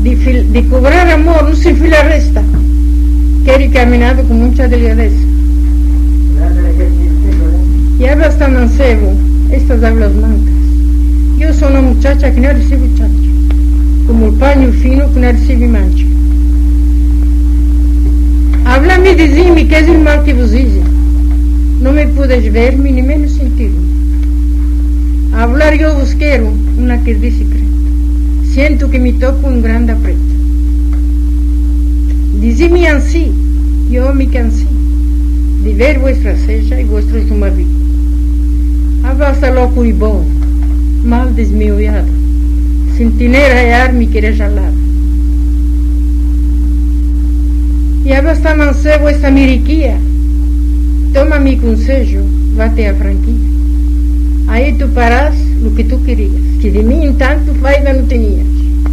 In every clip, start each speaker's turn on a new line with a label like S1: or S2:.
S1: de cobrar amor, no se fila resta, que he caminado con mucha delicadeza. Ya basta mancebo, estas hablas mancas. Yo soy una muchacha que no recibe chancho, como el paño fino que no recibe mancha. Habla-me e diz-me que és o mal que vos hice. Não me podes ver-me nem menos sentir-me. Hablar eu vos quero, uma que diz secreto. Siento que me toco um grande apreto. Diz-me assim, eu me cansei de ver vuestra ceja e vuestro estómago. Abasta louco e bom, mal desmiolhado, sentinela e ar-me querer jalar. E abasta mancebo esta miriquia, toma-me conselho, vá-te a franquia. Aí tu parás o que tu querias, que de mim, entanto, ainda não tinhas.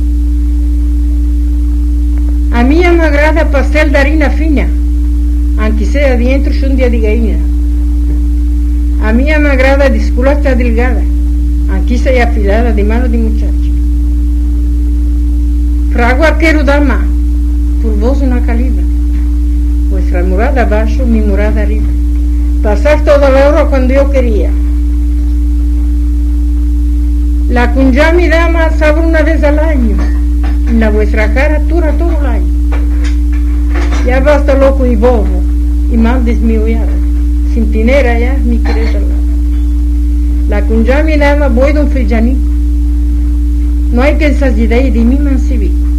S1: A minha me agrada pastel de harina fina, aunque seja dentro chundia de galinha. A minha me agrada desculata delgada, aunque seja afilada de mano de muchacha. Fragua quero dama, por vos uma calibra. Vuestra morada abaixo, mi morada arriba. Pasar toda la hora cuando yo quería. La cunjami dama sabe una vez al año. En la vuestra cara dura todo el año. Ya basta loco y bobo, y mal desmiolado. Sin tinera ya mi querer al lado. La cunjami dama voy de un frijanico. No hay que esas ideas de mí mancibico.